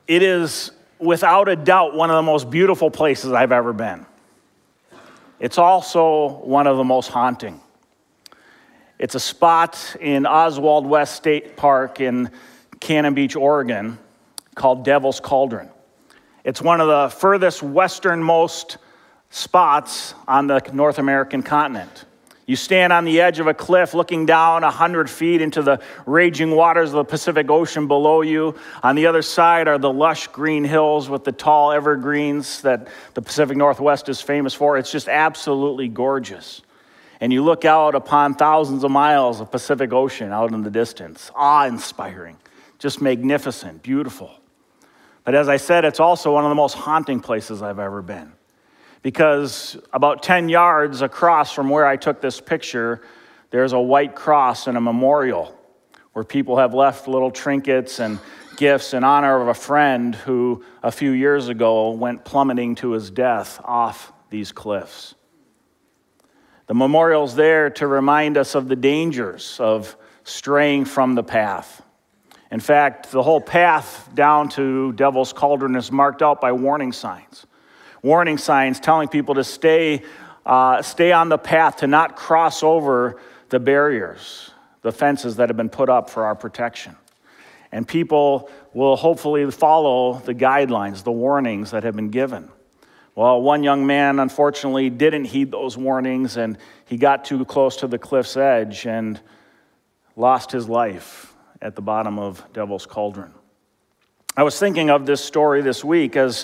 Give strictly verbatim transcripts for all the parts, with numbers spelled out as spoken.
It is without a doubt one of the most beautiful places I've ever been. It's also one of the most haunting. It's a spot in Oswald West State Park in Cannon Beach, Oregon, called Devil's Cauldron. It's one of the furthest westernmost spots on the North American continent. You stand on the edge of a cliff looking down one hundred feet into the raging waters of the Pacific Ocean below you. On the other side are the lush green hills with the tall evergreens that the Pacific Northwest is famous for. It's just absolutely gorgeous. And you look out upon thousands of miles of Pacific Ocean out in the distance. Awe-inspiring, just magnificent, beautiful. But as I said, it's also one of the most haunting places I've ever been. Because about ten yards across from where I took this picture, there's a white cross and a memorial where people have left little trinkets and gifts in honor of a friend who a few years ago went plummeting to his death off these cliffs. The memorial's there to remind us of the dangers of straying from the path. In fact, the whole path down to Devil's Cauldron is marked out by warning signs. Warning signs telling people to stay, uh, stay on the path, to not cross over the barriers, the fences that have been put up for our protection. And people will hopefully follow the guidelines, the warnings that have been given. Well, one young man, unfortunately, didn't heed those warnings, and he got too close to the cliff's edge and lost his life at the bottom of Devil's Cauldron. I was thinking of this story this week as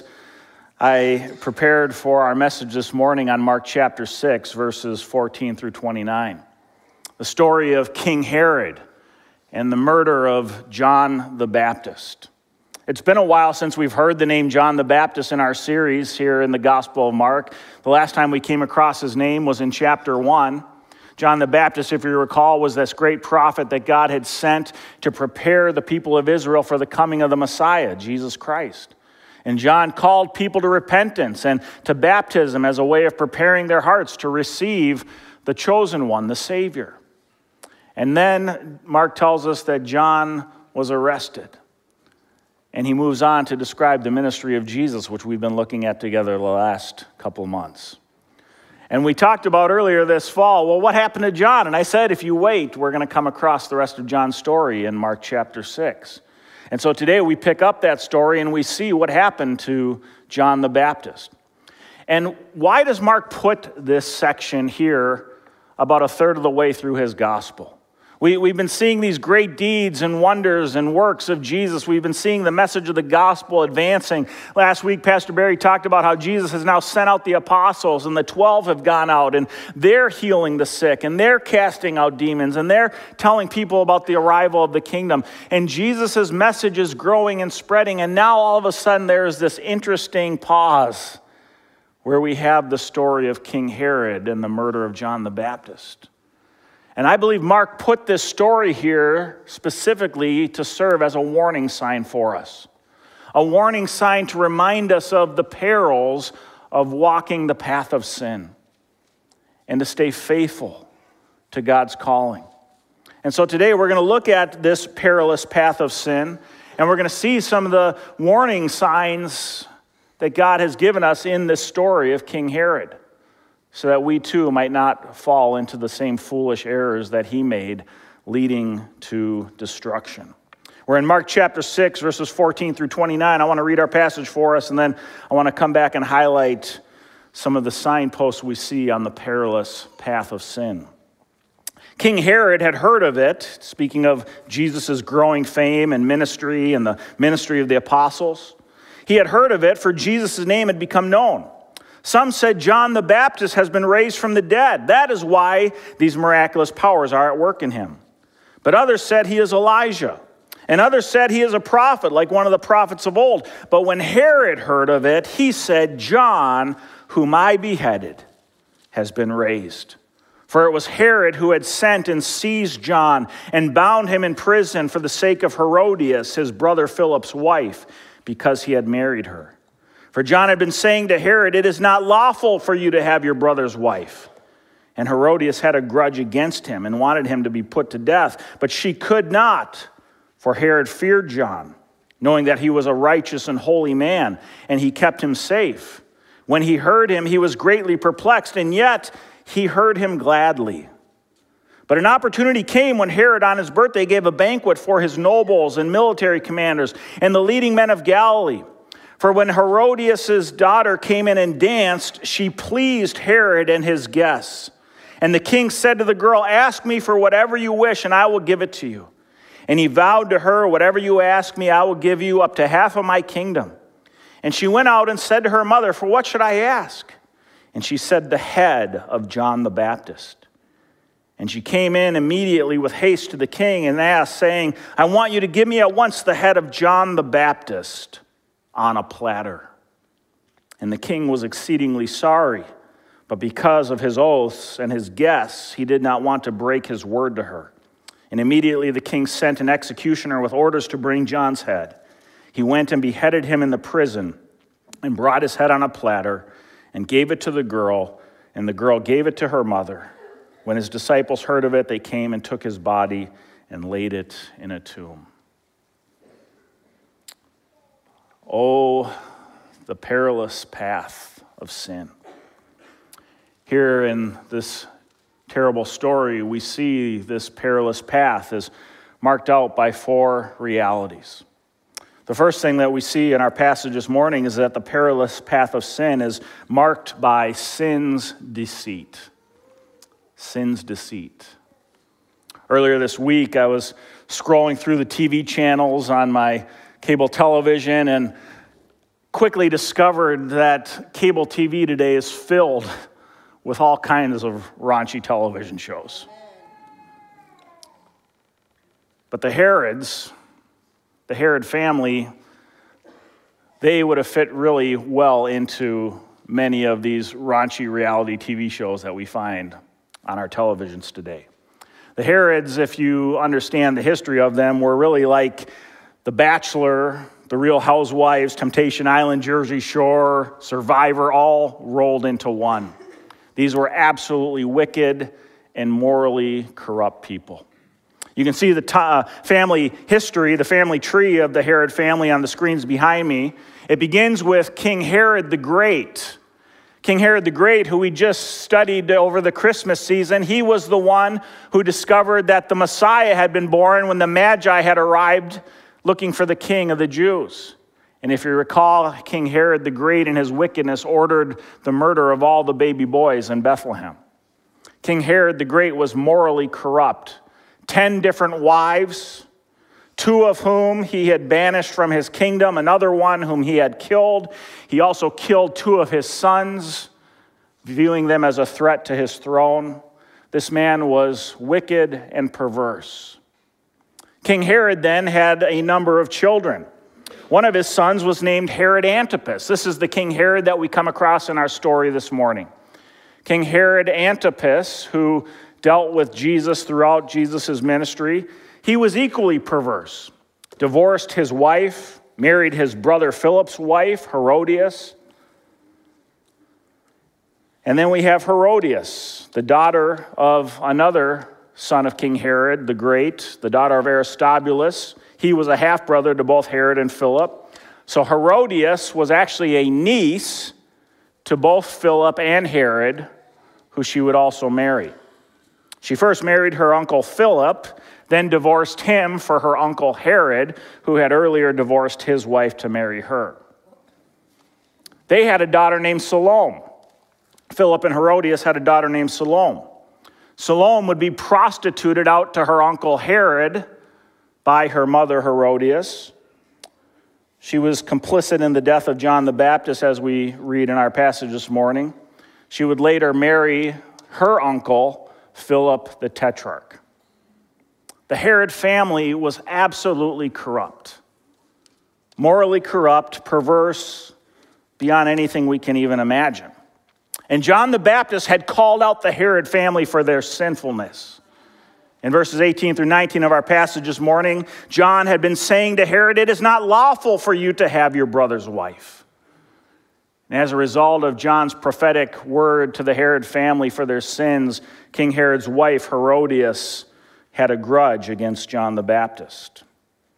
I prepared for our message this morning on Mark chapter six, verses fourteen through twenty-nine. The story of King Herod and the murder of John the Baptist. It's been a while since we've heard the name John the Baptist in our series here in the Gospel of Mark. The last time we came across his name was in chapter one. John the Baptist, if you recall, was this great prophet that God had sent to prepare the people of Israel for the coming of the Messiah, Jesus Christ. And John called people to repentance and to baptism as a way of preparing their hearts to receive the chosen one, the Savior. And then Mark tells us that John was arrested. And he moves on to describe the ministry of Jesus, which we've been looking at together the last couple of months. And we talked about earlier this fall, well, what happened to John? And I said, if you wait, we're going to come across the rest of John's story in Mark chapter six. And so today we pick up that story and we see what happened to John the Baptist. And why does Mark put this section here about a third of the way through his gospel? We, we've been seeing these great deeds and wonders and works of Jesus. We've been seeing the message of the gospel advancing. Last week, Pastor Barry talked about how Jesus has now sent out the apostles, and the twelve have gone out, and they're healing the sick, and they're casting out demons, and they're telling people about the arrival of the kingdom. And Jesus' message is growing and spreading, and now all of a sudden there's this interesting pause where we have the story of King Herod and the murder of John the Baptist. And I believe Mark put this story here specifically to serve as a warning sign for us. A warning sign to remind us of the perils of walking the path of sin and to stay faithful to God's calling. And so today we're going to look at this perilous path of sin, and we're going to see some of the warning signs that God has given us in this story of King Herod, so that we too might not fall into the same foolish errors that he made, leading to destruction. We're in Mark chapter six, verses fourteen through twenty-nine. I want to read our passage for us, and then I want to come back and highlight some of the signposts we see on the perilous path of sin. King Herod had heard of it, speaking of Jesus' growing fame and ministry and the ministry of the apostles. He had heard of it, for Jesus' name had become known. Some said John the Baptist has been raised from the dead. That is why these miraculous powers are at work in him. But others said he is Elijah. And others said he is a prophet, like one of the prophets of old. But when Herod heard of it, he said, John, whom I beheaded, has been raised. For it was Herod who had sent and seized John and bound him in prison for the sake of Herodias, his brother Philip's wife, because he had married her. For John had been saying to Herod, it is not lawful for you to have your brother's wife. And Herodias had a grudge against him and wanted him to be put to death. But she could not, for Herod feared John, knowing that he was a righteous and holy man, and he kept him safe. When he heard him, he was greatly perplexed, and yet he heard him gladly. But an opportunity came when Herod on his birthday gave a banquet for his nobles and military commanders and the leading men of Galilee. For when Herodias' daughter came in and danced, she pleased Herod and his guests. And the king said to the girl, "Ask me for whatever you wish, and I will give it to you." And he vowed to her, "Whatever you ask me, I will give you up to half of my kingdom." And she went out and said to her mother, "For what should I ask?" And she said, "The head of John the Baptist." And she came in immediately with haste to the king and asked, saying, "I want you to give me at once the head of John the Baptist on a platter." And the king was exceedingly sorry, but because of his oaths and his guests, he did not want to break his word to her. And immediately the king sent an executioner with orders to bring John's head. He went and beheaded him in the prison and brought his head on a platter and gave it to the girl, and the girl gave it to her mother. When his disciples heard of it, they came and took his body and laid it in a tomb. Oh, the perilous path of sin. Here in this terrible story, we see this perilous path is marked out by four realities. The first thing that we see in our passage this morning is that the perilous path of sin is marked by sin's deceit. Sin's deceit. Earlier this week, I was scrolling through the T V channels on my cable television and quickly discovered that cable T V today is filled with all kinds of raunchy television shows. But the Herods, the Herod family, they would have fit really well into many of these raunchy reality T V shows that we find on our televisions today. The Herods, if you understand the history of them, were really like The Bachelor, The Real Housewives, Temptation Island, Jersey Shore, Survivor, all rolled into one. These were absolutely wicked and morally corrupt people. You can see the t- uh, family history, the family tree of the Herod family on the screens behind me. It begins with King Herod the Great. King Herod the Great, who we just studied over the Christmas season, he was the one who discovered that the Messiah had been born when the Magi had arrived looking for the king of the Jews. And if you recall, King Herod the Great in his wickedness ordered the murder of all the baby boys in Bethlehem. King Herod the Great was morally corrupt. Ten different wives, two of whom he had banished from his kingdom, another one whom he had killed. He also killed two of his sons, viewing them as a threat to his throne. This man was wicked and perverse. King Herod then had a number of children. One of his sons was named Herod Antipas. This is the King Herod that we come across in our story this morning. King Herod Antipas, who dealt with Jesus throughout Jesus' ministry, he was equally perverse. Divorced his wife, married his brother Philip's wife, Herodias. And then we have Herodias, the daughter of another son of King Herod the Great, the daughter of Aristobulus. He was a half-brother to both Herod and Philip. So Herodias was actually a niece to both Philip and Herod, who she would also marry. She first married her uncle Philip, then divorced him for her uncle Herod, who had earlier divorced his wife to marry her. They had a daughter named Salome. Philip and Herodias had a daughter named Salome. Salome would be prostituted out to her uncle Herod by her mother Herodias. She was complicit in the death of John the Baptist, as we read in our passage this morning. She would later marry her uncle, Philip the Tetrarch. The Herod family was absolutely corrupt, morally corrupt, perverse, beyond anything we can even imagine. And John the Baptist had called out the Herod family for their sinfulness. In verses eighteen through nineteen of our passage this morning, John had been saying to Herod, "It is not lawful for you to have your brother's wife." And as a result of John's prophetic word to the Herod family for their sins, King Herod's wife, Herodias, had a grudge against John the Baptist.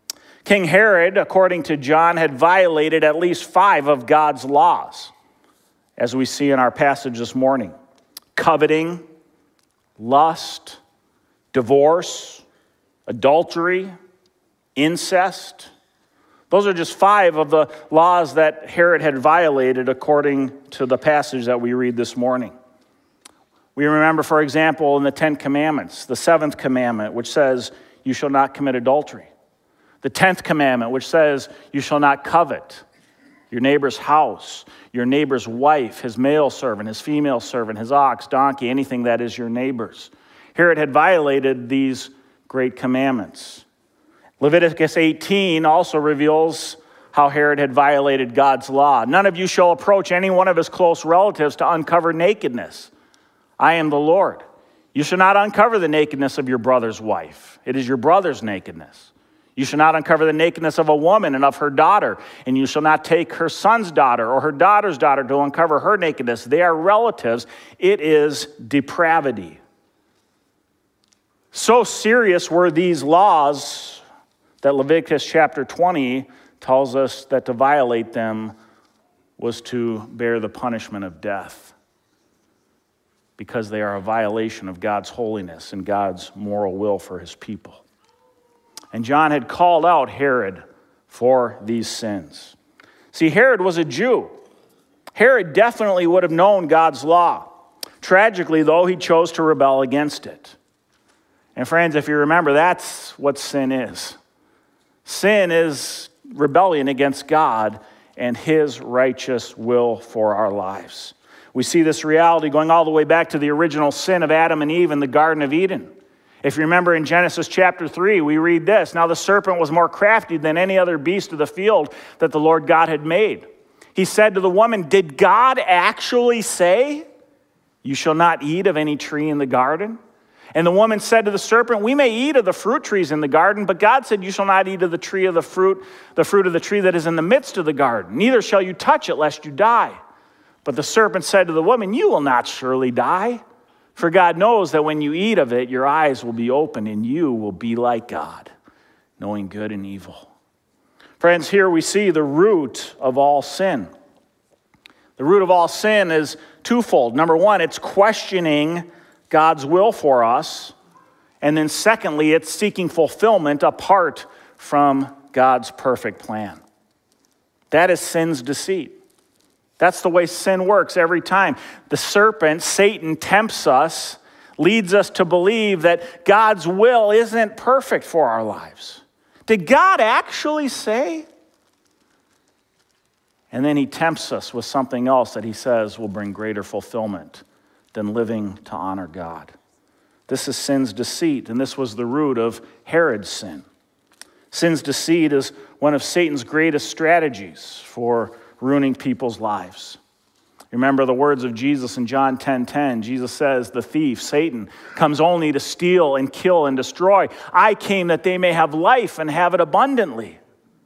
King Herod, according to John, had violated at least five of God's laws, as we see in our passage this morning. Coveting, lust, divorce, adultery, incest. Those are just five of the laws that Herod had violated according to the passage that we read this morning. We remember, for example, in the Ten Commandments, the seventh commandment, which says, you shall not commit adultery. The tenth commandment, which says, you shall not covet your neighbor's house, your neighbor's wife, his male servant, his female servant, his ox, donkey, anything that is your neighbor's. Herod had violated these great commandments. Leviticus eighteen also reveals how Herod had violated God's law. None of you shall approach any one of his close relatives to uncover nakedness. I am the Lord. You shall not uncover the nakedness of your brother's wife. It is your brother's nakedness. You shall not uncover the nakedness of a woman and of her daughter, and you shall not take her son's daughter or her daughter's daughter to uncover her nakedness. They are relatives. It is depravity. So serious were these laws that Leviticus chapter twenty tells us that to violate them was to bear the punishment of death, because they are a violation of God's holiness and God's moral will for his people. And John had called out Herod for these sins. See, Herod was a Jew. Herod definitely would have known God's law. Tragically, though, he chose to rebel against it. And friends, if you remember, that's what sin is. Sin is rebellion against God and his righteous will for our lives. We see this reality going all the way back to the original sin of Adam and Eve in the Garden of Eden. If you remember in Genesis chapter three, we read this. Now the serpent was more crafty than any other beast of the field that the Lord God had made. He said to the woman, did God actually say, you shall not eat of any tree in the garden? And the woman said to the serpent, we may eat of the fruit trees in the garden, but God said, you shall not eat of the tree of the fruit, the fruit of the tree that is in the midst of the garden. Neither shall you touch it, lest you die. But the serpent said to the woman, you will not surely die. For God knows that when you eat of it, your eyes will be opened and you will be like God, knowing good and evil. Friends, here we see the root of all sin. The root of all sin is twofold. Number one, it's questioning God's will for us. And then secondly, it's seeking fulfillment apart from God's perfect plan. That is sin's deceit. That's the way sin works every time. The serpent, Satan, tempts us, leads us to believe that God's will isn't perfect for our lives. Did God actually say? And then he tempts us with something else that he says will bring greater fulfillment than living to honor God. This is sin's deceit, and this was the root of Herod's sin. Sin's deceit is one of Satan's greatest strategies for ruining people's lives. Remember the words of Jesus in John ten ten. Jesus says, the thief, Satan, comes only to steal and kill and destroy. I came that they may have life and have it abundantly.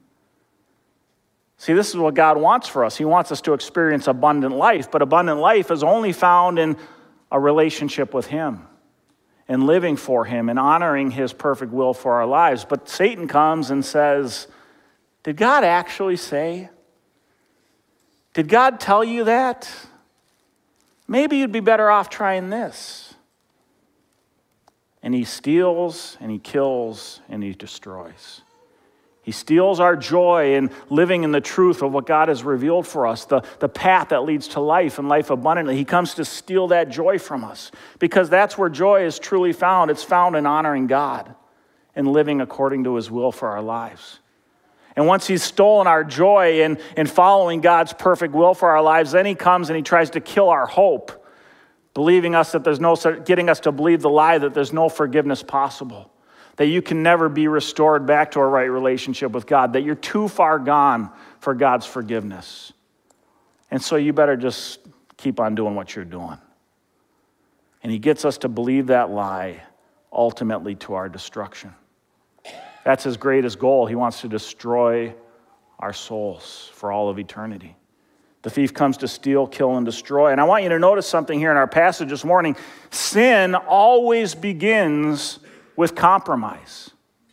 See, this is what God wants for us. He wants us to experience abundant life, but abundant life is only found in a relationship with him and living for him and honoring his perfect will for our lives. But Satan comes and says, did God actually say? Did God tell you that? Maybe you'd be better off trying this. And he steals and he kills and he destroys. He steals our joy in living in the truth of what God has revealed for us, the, the path that leads to life and life abundantly. He comes to steal that joy from us because that's where joy is truly found. It's found in honoring God and living according to his will for our lives. And once he's stolen our joy in, in following God's perfect will for our lives, then he comes and he tries to kill our hope, believing us that there's no, getting us to believe the lie that there's no forgiveness possible, that you can never be restored back to a right relationship with God, that you're too far gone for God's forgiveness. And so you better just keep on doing what you're doing. And he gets us to believe that lie, ultimately to our destruction. That's his greatest goal. He wants to destroy our souls for all of eternity. The thief comes to steal, kill, and destroy. And I want you to notice something here in our passage this morning. Sin always begins with compromise.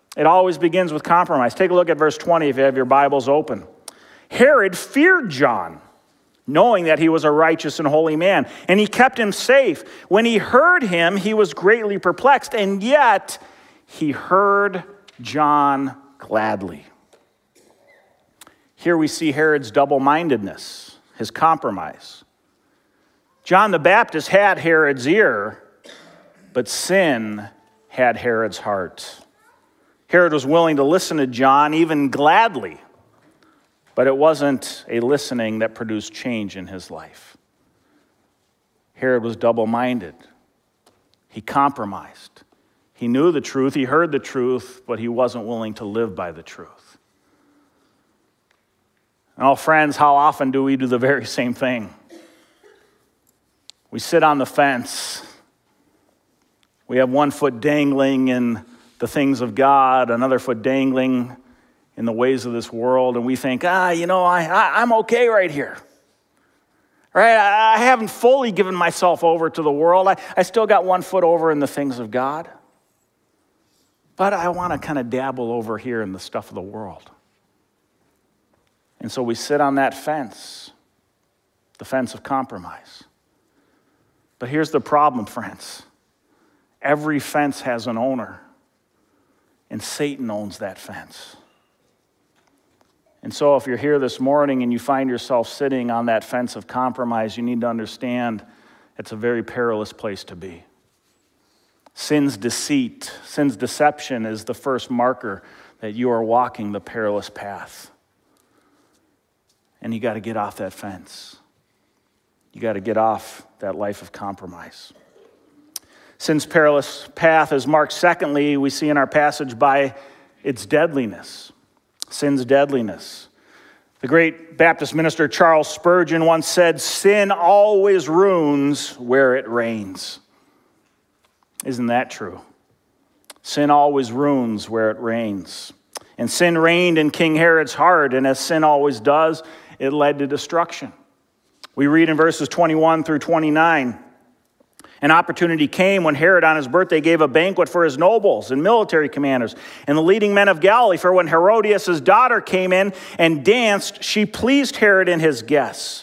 It always begins with compromise. Take a look at verse twenty if you have your Bibles open. Herod feared John, knowing that he was a righteous and holy man, and he kept him safe. When he heard him, he was greatly perplexed, and yet he heard John gladly. Here we see Herod's double-mindedness, his compromise. John the Baptist had Herod's ear, but sin had Herod's heart. Herod was willing to listen to John, even gladly, but it wasn't a listening that produced change in his life. Herod was double-minded. He compromised. He knew the truth, he heard the truth, but he wasn't willing to live by the truth. And all friends, how often do we do the very same thing? We sit on the fence. We have one foot dangling in the things of God, another foot dangling in the ways of this world, and we think, ah, you know, I, I, I'm okay right here. Right? I, I haven't fully given myself over to the world. I, I still got one foot over in the things of God. But I want to kind of dabble over here in the stuff of the world. And so we sit on that fence, the fence of compromise. But here's the problem, friends. Every fence has an owner, and Satan owns that fence. And so if you're here this morning and you find yourself sitting on that fence of compromise, you need to understand it's a very perilous place to be. Sin's deceit, sin's deception is the first marker that you are walking the perilous path. And you got to get off that fence. You got to get off that life of compromise. Sin's perilous path is marked, secondly, we see in our passage, by its deadliness. Sin's deadliness. The great Baptist minister Charles Spurgeon once said, "Sin always ruins where it reigns." Isn't that true? Sin always ruins where it reigns. And sin reigned in King Herod's heart, and as sin always does, it led to destruction. We read in verses twenty-one through twenty-nine, an opportunity came when Herod on his birthday gave a banquet for his nobles and military commanders and the leading men of Galilee. For when Herodias' daughter came in and danced, she pleased Herod and his guests.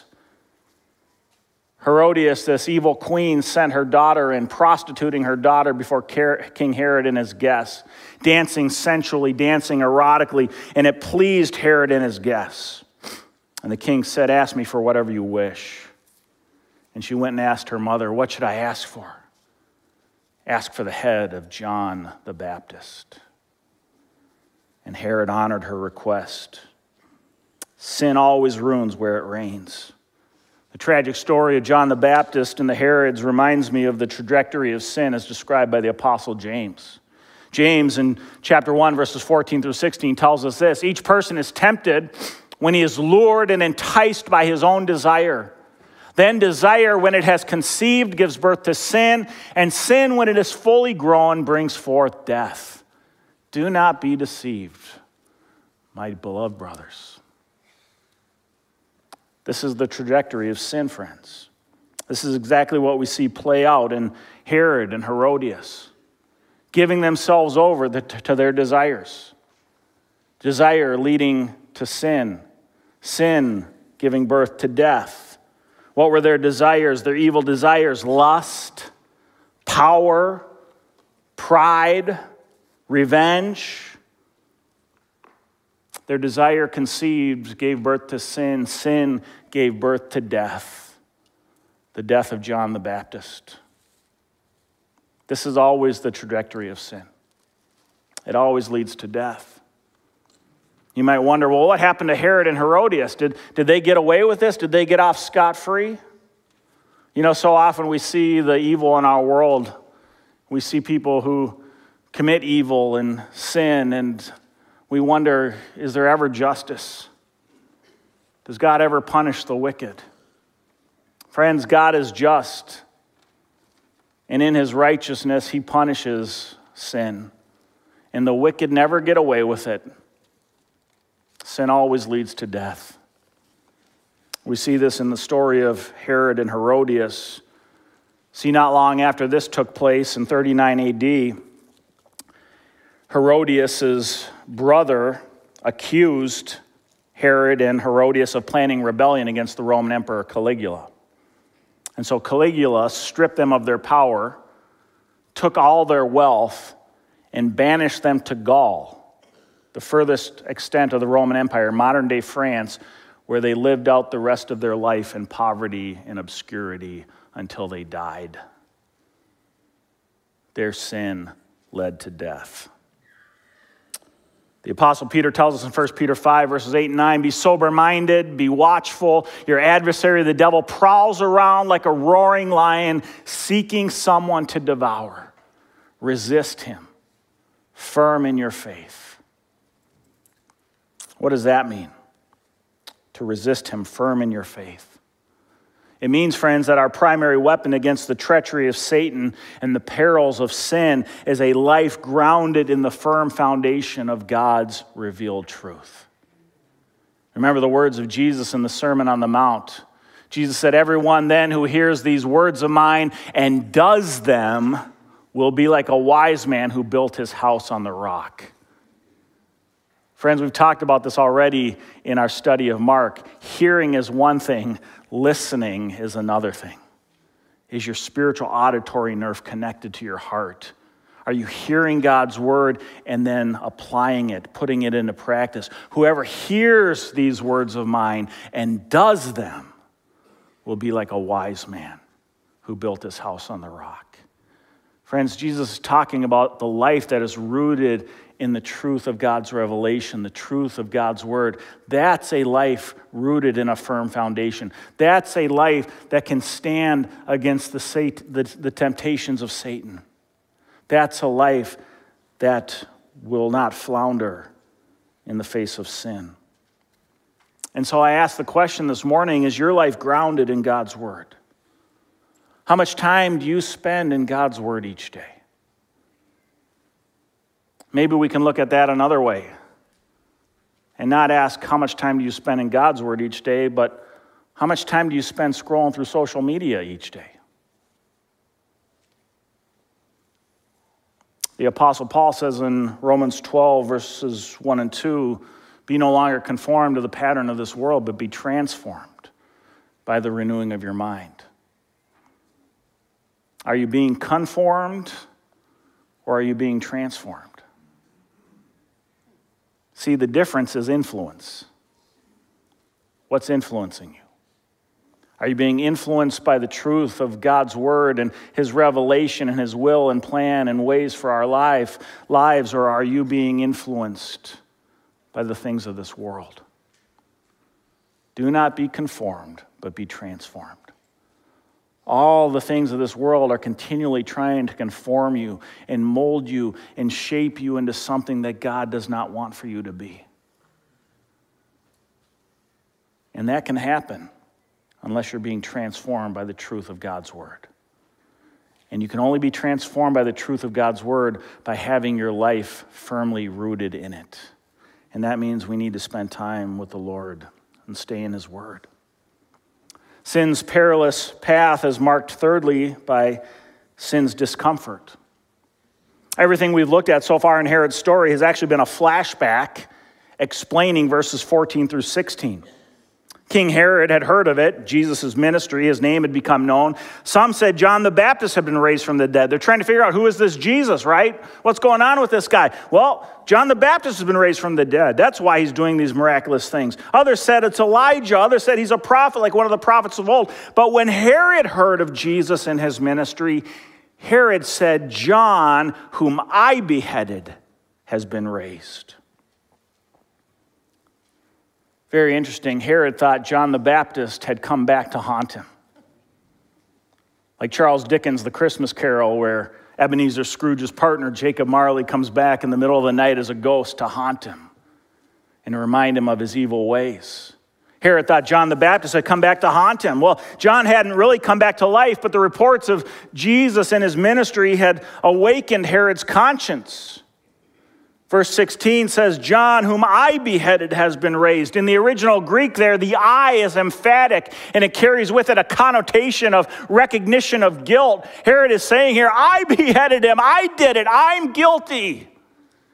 Herodias, this evil queen, sent her daughter in, prostituting her daughter before King Herod and his guests, dancing sensually, dancing erotically, and it pleased Herod and his guests. And the king said, "Ask me for whatever you wish." And she went and asked her mother, "What should I ask for?" "Ask for the head of John the Baptist." And Herod honored her request. Sin always ruins where it reigns. The tragic story of John the Baptist and the Herods reminds me of the trajectory of sin as described by the Apostle James. James in chapter one, verses fourteen through sixteen tells us this: each person is tempted when he is lured and enticed by his own desire. Then desire, when it has conceived, gives birth to sin, and sin, when it is fully grown, brings forth death. Do not be deceived, my beloved brothers. This is the trajectory of sin, friends. This is exactly what we see play out in Herod and Herodias, giving themselves over to their desires. Desire leading to sin. Sin giving birth to death. What were their desires? Their evil desires: lust, power, pride, revenge. Their desire conceived, gave birth to sin. Sin gave birth to death. The death of John the Baptist. This is always the trajectory of sin. It always leads to death. You might wonder, well, what happened to Herod and Herodias? Did, did they get away with this? Did they get off scot-free? You know, so often we see the evil in our world. We see people who commit evil and sin, and we wonder, is there ever justice? Does God ever punish the wicked? Friends, God is just, and in his righteousness, he punishes sin, and the wicked never get away with it. Sin always leads to death. We see this in the story of Herod and Herodias. See, not long after this took place in thirty-nine A D, Herodias' brother accused Herod and Herodias of planning rebellion against the Roman Emperor Caligula. And so Caligula stripped them of their power, took all their wealth, and banished them to Gaul, the furthest extent of the Roman Empire, modern-day France, where they lived out the rest of their life in poverty and obscurity until they died. Their sin led to death. The Apostle Peter tells us in First Peter five, verses eight and nine, be sober-minded, be watchful. Your adversary, the devil, prowls around like a roaring lion, seeking someone to devour. Resist him, firm in your faith. What does that mean? To resist him, firm in your faith. It means, friends, that our primary weapon against the treachery of Satan and the perils of sin is a life grounded in the firm foundation of God's revealed truth. Remember the words of Jesus in the Sermon on the Mount. Jesus said, everyone then who hears these words of mine and does them will be like a wise man who built his house on the rock. Friends, we've talked about this already in our study of Mark. Hearing is one thing, listening is another thing. Is your spiritual auditory nerve connected to your heart? Are you hearing God's word and then applying it, putting it into practice? Whoever hears these words of mine and does them will be like a wise man who built his house on the rock. Friends, Jesus is talking about the life that is rooted in the truth of God's revelation, the truth of God's word. That's a life rooted in a firm foundation. That's a life that can stand against the, Satan, the, the temptations of Satan. That's a life that will not flounder in the face of sin. And so I ask the question this morning, is your life grounded in God's word? How much time do you spend in God's word each day? Maybe we can look at that another way and not ask how much time do you spend in God's word each day, but how much time do you spend scrolling through social media each day? The Apostle Paul says in Romans twelve, verses one and two, be no longer conformed to the pattern of this world, but be transformed by the renewing of your mind. Are you being conformed or are you being transformed? See, the difference is influence. What's influencing you? Are you being influenced by the truth of God's word and his revelation and his will and plan and ways for our life, lives, or are you being influenced by the things of this world? Do not be conformed, but be transformed. All the things of this world are continually trying to conform you and mold you and shape you into something that God does not want for you to be. And that can happen unless you're being transformed by the truth of God's word. And you can only be transformed by the truth of God's word by having your life firmly rooted in it. And that means we need to spend time with the Lord and stay in his word. Sin's perilous path is marked thirdly by sin's discomfort. Everything we've looked at so far in Herod's story has actually been a flashback explaining verses fourteen through sixteen. King Herod had heard of it, Jesus' ministry, his name had become known. Some said John the Baptist had been raised from the dead. They're trying to figure out, who is this Jesus, right? What's going on with this guy? Well, John the Baptist has been raised from the dead. That's why he's doing these miraculous things. Others said it's Elijah. Others said he's a prophet, like one of the prophets of old. But when Herod heard of Jesus and his ministry, Herod said, John, whom I beheaded, has been raised. Very interesting. Herod thought John the Baptist had come back to haunt him. Like Charles Dickens' The Christmas Carol, where Ebenezer Scrooge's partner, Jacob Marley, comes back in the middle of the night as a ghost to haunt him and to remind him of his evil ways. Herod thought John the Baptist had come back to haunt him. Well, John hadn't really come back to life, but the reports of Jesus and his ministry had awakened Herod's conscience. Verse sixteen says, John, whom I beheaded, has been raised. In the original Greek there, the I is emphatic, and it carries with it a connotation of recognition of guilt. Herod is saying here, I beheaded him. I did it. I'm guilty.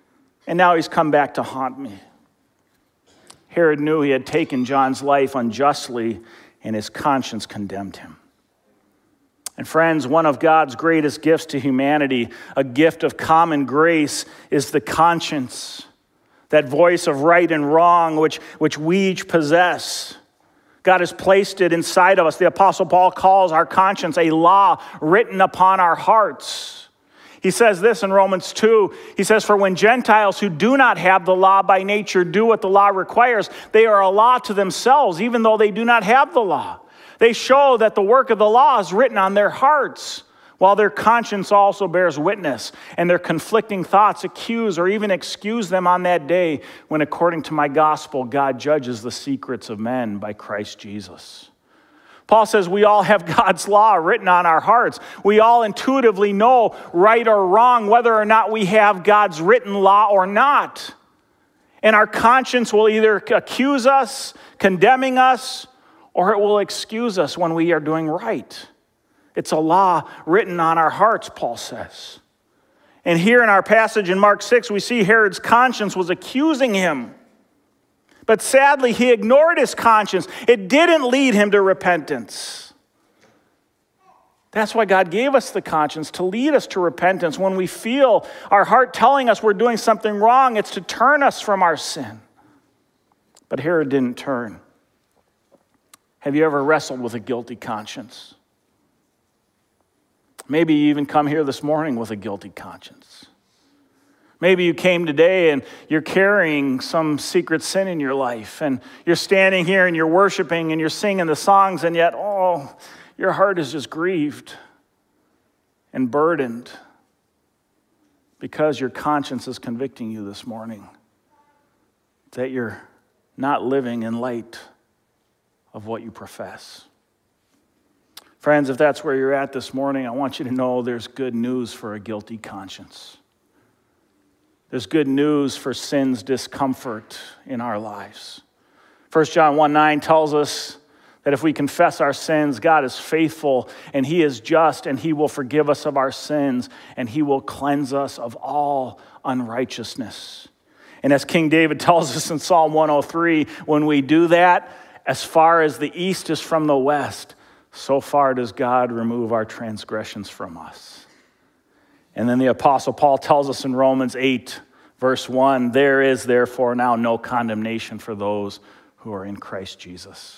And now he's come back to haunt me. Herod knew he had taken John's life unjustly, and his conscience condemned him. And friends, one of God's greatest gifts to humanity, a gift of common grace, is the conscience, that voice of right and wrong which, which we each possess. God has placed it inside of us. The Apostle Paul calls our conscience a law written upon our hearts. He says this in Romans two. He says, for when Gentiles who do not have the law by nature do what the law requires, they are a law to themselves, even though they do not have the law. They show that the work of the law is written on their hearts, while their conscience also bears witness, and their conflicting thoughts accuse or even excuse them on that day when, according to my gospel, God judges the secrets of men by Christ Jesus. Paul says we all have God's law written on our hearts. We all intuitively know right or wrong, whether or not we have God's written law or not. And our conscience will either accuse us, condemning us, or it will excuse us when we are doing right. It's a law written on our hearts, Paul says. And here in our passage in Mark six, we see Herod's conscience was accusing him. But sadly, he ignored his conscience. It didn't lead him to repentance. That's why God gave us the conscience, to lead us to repentance. When we feel our heart telling us we're doing something wrong, it's to turn us from our sin. But Herod didn't turn. Have you ever wrestled with a guilty conscience? Maybe you even come here this morning with a guilty conscience. Maybe you came today and you're carrying some secret sin in your life, and you're standing here and you're worshiping and you're singing the songs, and yet, oh, your heart is just grieved and burdened because your conscience is convicting you this morning that you're not living in light of what you profess. Friends, if that's where you're at this morning, I want you to know there's good news for a guilty conscience. There's good news for sin's discomfort in our lives. First John one nine tells us that if we confess our sins, God is faithful and he is just, and he will forgive us of our sins, and he will cleanse us of all unrighteousness. And as King David tells us in Psalm one oh three, when we do that, as far as the east is from the west, so far does God remove our transgressions from us. And then the Apostle Paul tells us in Romans eight, verse one, there is therefore now no condemnation for those who are in Christ Jesus.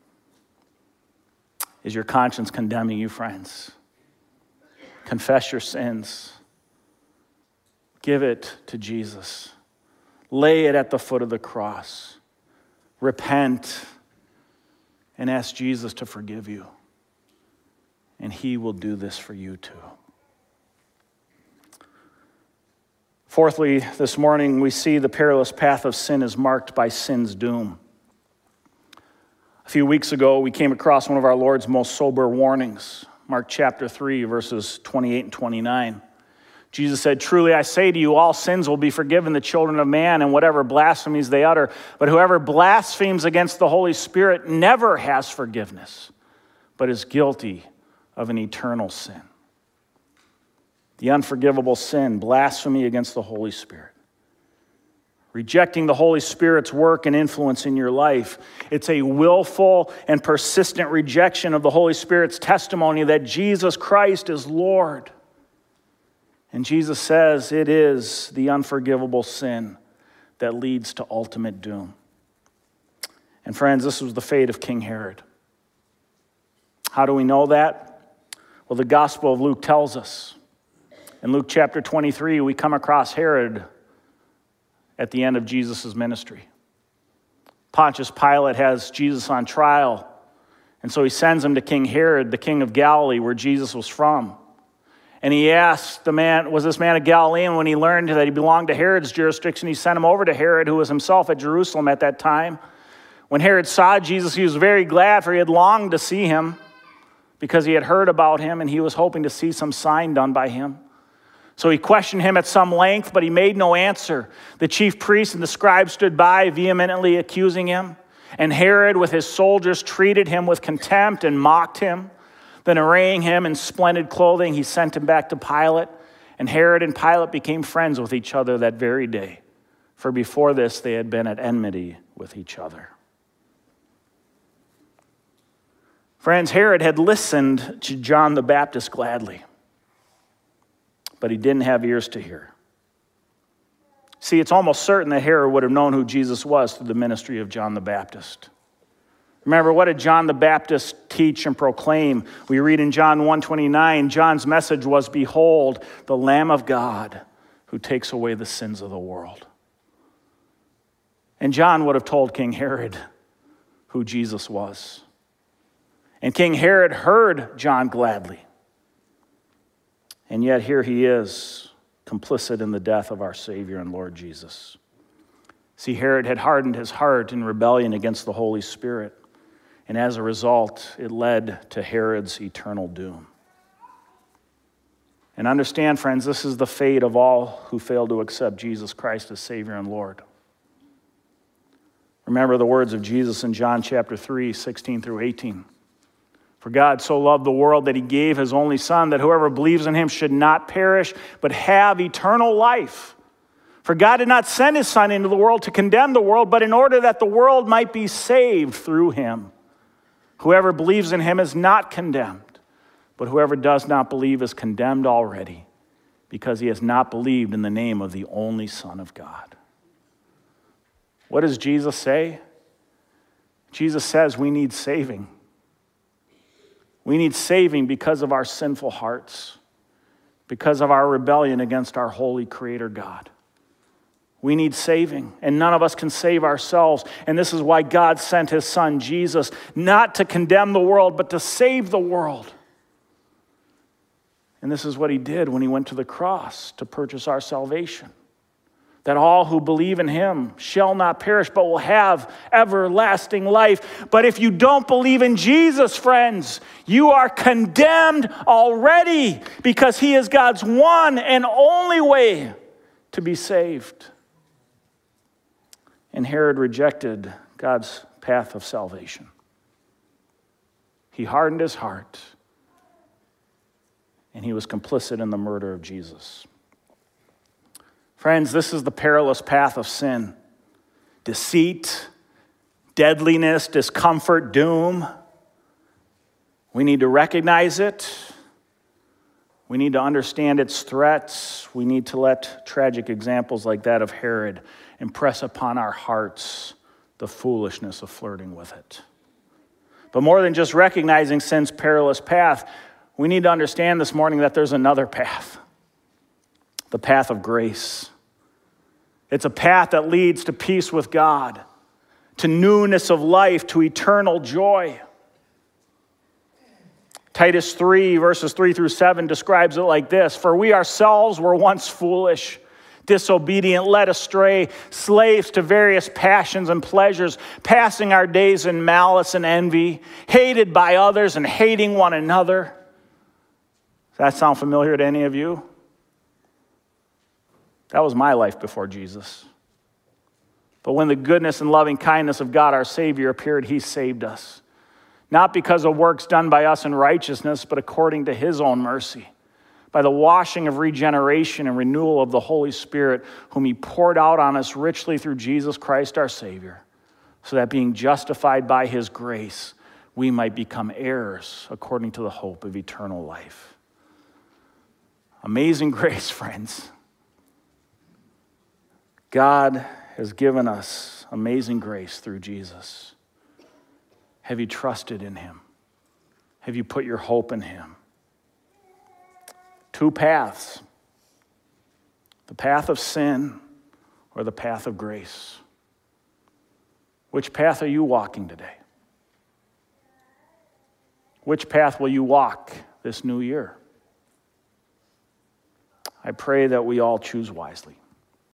Is your conscience condemning you, friends? Confess your sins. Give it to Jesus. Lay it at the foot of the cross. Repent and ask Jesus to forgive you. And he will do this for you too. Fourthly, this morning we see the perilous path of sin is marked by sin's doom. A few weeks ago, we came across one of our Lord's most sober warnings, Mark chapter three, verses twenty-eight and twenty-nine. Jesus said, truly I say to you, all sins will be forgiven the children of man and whatever blasphemies they utter. But whoever blasphemes against the Holy Spirit never has forgiveness, but is guilty of an eternal sin. The unforgivable sin, blasphemy against the Holy Spirit. Rejecting the Holy Spirit's work and influence in your life. It's a willful and persistent rejection of the Holy Spirit's testimony that Jesus Christ is Lord. And Jesus says it is the unforgivable sin that leads to ultimate doom. And friends, this was the fate of King Herod. How do we know that? Well, the Gospel of Luke tells us. In Luke chapter twenty-three, we come across Herod at the end of Jesus' ministry. Pontius Pilate has Jesus on trial, and so he sends him to King Herod, the king of Galilee, where Jesus was from. And he asked the man, was this man a Galilean? When he learned that he belonged to Herod's jurisdiction, he sent him over to Herod, who was himself at Jerusalem at that time. When Herod saw Jesus, he was very glad, for he had longed to see him because he had heard about him, and he was hoping to see some sign done by him. So he questioned him at some length, but he made no answer. The chief priests and the scribes stood by, vehemently accusing him. And Herod, with his soldiers, treated him with contempt and mocked him. Then, arraying him in splendid clothing, he sent him back to Pilate. And Herod and Pilate became friends with each other that very day. for before this they had been at enmity with each other. Friends, Herod had listened to John the Baptist gladly, but he didn't have ears to hear. See, it's almost certain that Herod would have known who Jesus was through the ministry of John the Baptist. Remember, what did John the Baptist teach and proclaim? We read in John one twenty-nine, John's message was, "Behold, the Lamb of God who takes away the sins of the world." And John would have told King Herod who Jesus was. And King Herod heard John gladly. And yet here he is, complicit in the death of our Savior and Lord Jesus. See, Herod had hardened his heart in rebellion against the Holy Spirit. And as a result, it led to Herod's eternal doom. And understand, friends, this is the fate of all who fail to accept Jesus Christ as Savior and Lord. Remember the words of Jesus in John chapter three, sixteen through eighteen. For God so loved the world that he gave his only Son, that whoever believes in him should not perish, but have eternal life. For God did not send his Son into the world to condemn the world, but in order that the world might be saved through him. Whoever believes in him is not condemned, but whoever does not believe is condemned already, because he has not believed in the name of the only Son of God. What does Jesus say? Jesus says we need saving. We need saving because of our sinful hearts, because of our rebellion against our holy Creator God. We need saving, and none of us can save ourselves. And this is why God sent his Son, Jesus, not to condemn the world, but to save the world. And this is what he did when he went to the cross to purchase our salvation. That all who believe in him shall not perish, but will have everlasting life. But if you don't believe in Jesus, friends, you are condemned already, because he is God's one and only way to be saved. And Herod rejected God's path of salvation. He hardened his heart, and he was complicit in the murder of Jesus. Friends, this is the perilous path of sin. Deceit, deadliness, discomfort, doom. We need to recognize it. We need to understand its threats. We need to let tragic examples like that of Herod impress upon our hearts the foolishness of flirting with it. But more than just recognizing sin's perilous path, we need to understand this morning that there's another path. The path of grace. It's a path that leads to peace with God, to newness of life, to eternal joy. Titus three, verses three through seven describes it like this: For we ourselves were once foolish, disobedient, led astray, slaves to various passions and pleasures, passing our days in malice and envy, hated by others and hating one another. Does that sound familiar to any of you? That was my life before Jesus. But when the goodness and loving kindness of God our Savior appeared, he saved us. Not because of works done by us in righteousness, but according to his own mercy, by the washing of regeneration and renewal of the Holy Spirit, whom he poured out on us richly through Jesus Christ our Savior, so that being justified by his grace, we might become heirs according to the hope of eternal life. Amazing grace, friends. God has given us amazing grace through Jesus. Have you trusted in him? Have you put your hope in him? Two paths. The path of sin or the path of grace. Which path are you walking today? Which path will you walk this new year? I pray that we all choose wisely.